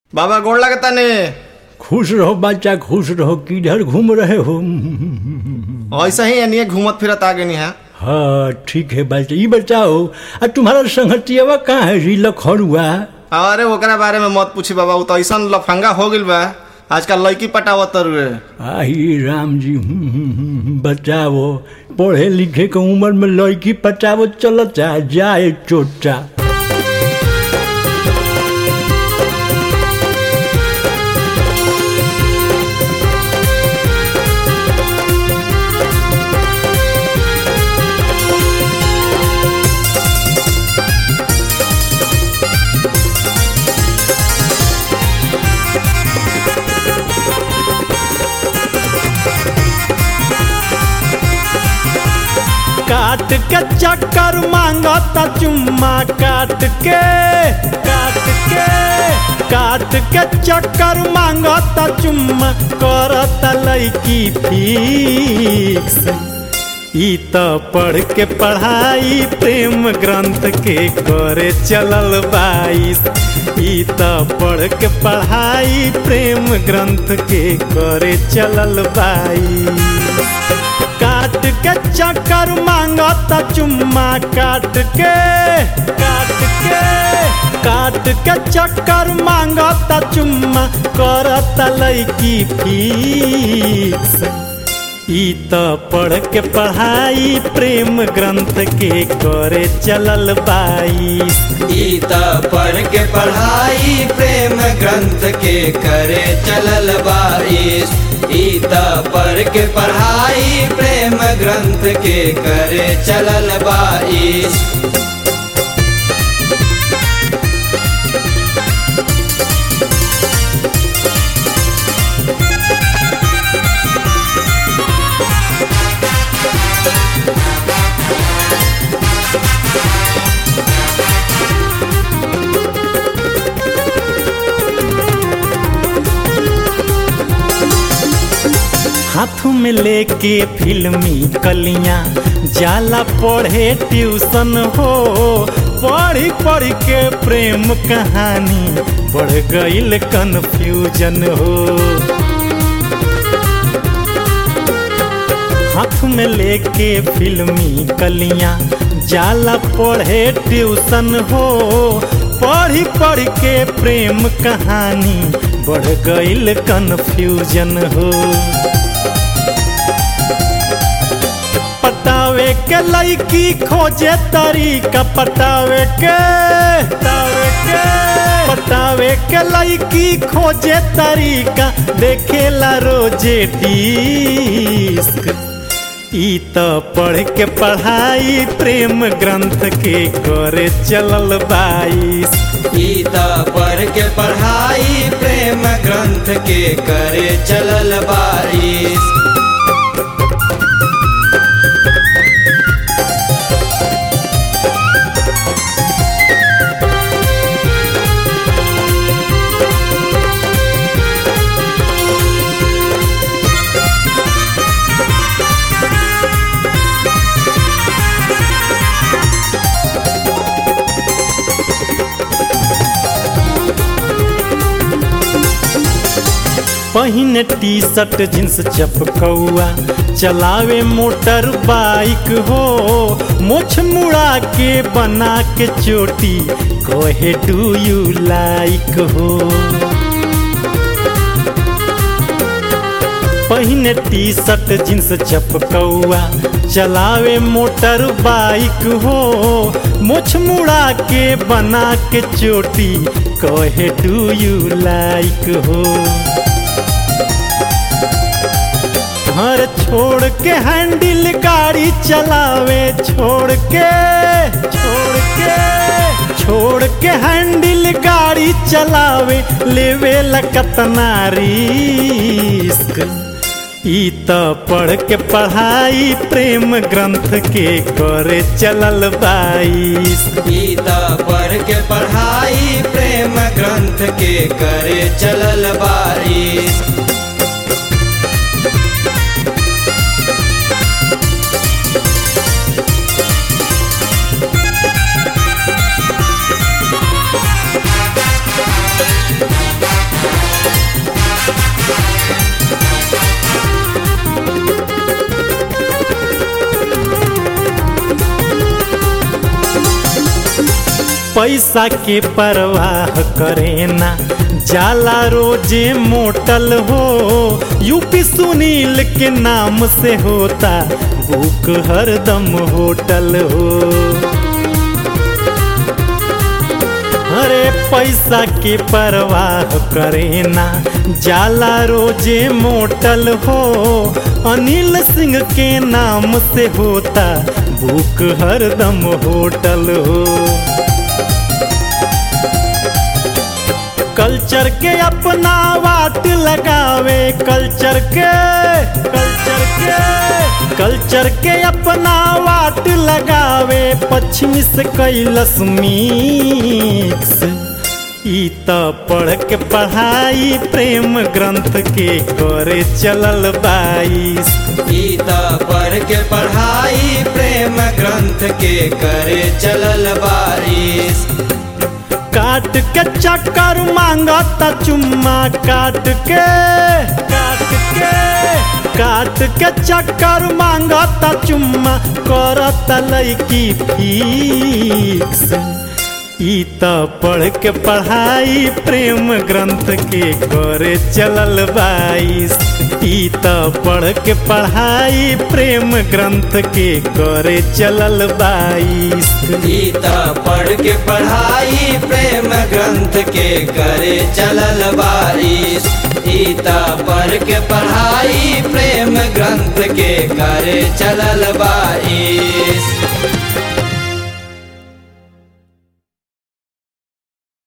बाबा गोड़ लगता ने। खुश रहो बच्चा, खुश रहो। किधर घूम रहे हो? ऐसा ही यानी घूमत फिरत आ गई है। हाँ ठीक है बच्चा। ये बताओ तुम्हारा संगतिया कहाँ है जी लखड़ुआ? अरे ओकरा बारे में मत पूछी बाबा, वो तो ऐसा लफंगा हो गइल बा आजकल लड़की पटावत रे। आई राम जी। बताओ पढ़े लिखे के उम्र में लड़की पटावो चलता जाए चोटा। काट के चक्कर मांगता चुम्मा, काट के चक्कर मांगता चुम्मा, करता लड़की फिक्स। ई तो पढ़ के पढ़ाई प्रेम ग्रंथ के करे चलल 22। ई तो पढ़ के पढ़ाई प्रेम ग्रंथ के करे चलल 22। काट के चक्कर मांगता चुम्मा, काट के चक्कर मांगता चुम्मा, करता लड़की फिक्स। ई तो पढ़ के पढ़ाई प्रेम ग्रंथ के करे चलल 22। ई तो पढ़ के पढ़ाई प्रेम ग्रंथ के करे चलल 22। ई तो पढ़ के पढ़ाई प्रेम ग्रंथ के करे चलल 22। हाथों में लेके फिल्मी कलियां जाला पढ़े ट्यूशन हो। पढ़ी पढ़ के प्रेम कहानी बढ़ गईल कन्फ्यूजन हो। हाथ में लेके फिल्मी कलियां जाला पढ़े ट्यूशन हो। पढ़ी पढ़ के प्रेम कहानी बढ़ गईल कन्फ्यूजन हो। पटावे के लड़की खोजे तरीका, पटावे के लड़की खोजे तरीका, देखेला रोजे डिस्क। ई तो पढ़ के पढ़ाई प्रेम ग्रंथ के करे चलल 22। ई तो पढ़ के पढ़ाई प्रेम ग्रंथ के करे चलल 22। पहिने टी शर्ट जींस चपकौआ, चलावे मोटर बाइक हो। मोछ मुड़ा के बना के चोटी, कहे डू यू लाइक हो। पहिने टी शर्ट जींस चपकौआ, चलावे मोटर बाइक हो। मोछ मुड़ा के बना के चोटी, कहे डू यू लाइक हो। घर छोड़ के हैंडल गाड़ी चलावे, छोड़ के हैंडल गाड़ी चलावे, लेवे लकतना रिस्क। ई तो पढ़ के पढ़ाई प्रेम ग्रंथ के करे चलल 22। ई तो पढ़ के पढ़ाई प्रेम ग्रंथ के करे चलल 22। पैसा के परवाह करे ना जाला रोजे मोटल हो। यूपी सुनील के नाम से होता बुक हरदम होटल हो। अरे पैसा के परवाह करे ना जाला रोजे मोटल हो। अनिल सिंह के नाम से होता बुक हरदम होटल हो। कल्चर के अपना वाट लगावे, कल्चर के अपना वाट लगावे, पश्चिमी से कैलस मिक्स। ई त पढ़ के पढ़ाई प्रेम ग्रंथ के करे चलल 22। ई त पढ़ के पढ़ाई प्रेम ग्रंथ के करे चलल 22। काट के चक्कर मांगता चुम्मा, काट के चक्कर मांगता चुम्मा, करता लईकी फिक्स। ई त पढ़ के पढ़ाई प्रेम ग्रंथ के करे चलल 22। ई त पढ़ के पढ़ाई प्रेम ग्रंथ के करे चलल 22। ई त पढ़ के पढ़ाई प्रेम ग्रंथ के करे चलल 22। ई त पढ़ के पढ़ाई प्रेम ग्रंथ के करे चलल 22।